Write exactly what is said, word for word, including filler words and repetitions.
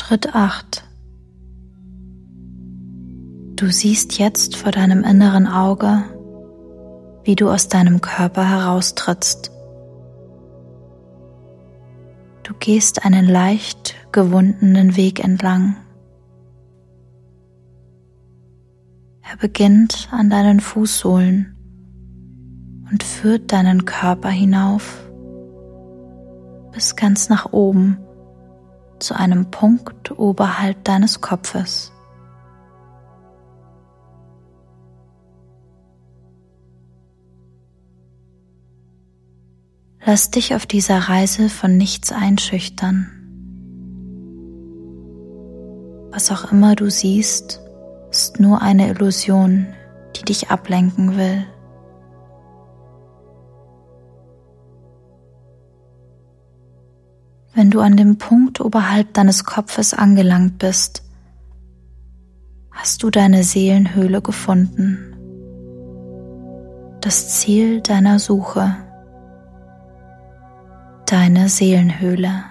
Schritt acht. Du siehst jetzt vor deinem inneren Auge, wie du aus deinem Körper heraustrittst. Du gehst einen leicht gewundenen Weg entlang. Er beginnt an deinen Fußsohlen und führt deinen Körper hinauf bis ganz nach oben zu einem Punkt oberhalb deines Kopfes. Lass dich auf dieser Reise von nichts einschüchtern. Was auch immer du siehst, ist nur eine Illusion, die dich ablenken will. Wenn du an dem Punkt oberhalb deines Kopfes angelangt bist, hast du deine Seelenhöhle gefunden, das Ziel deiner Suche, deine Seelenhöhle.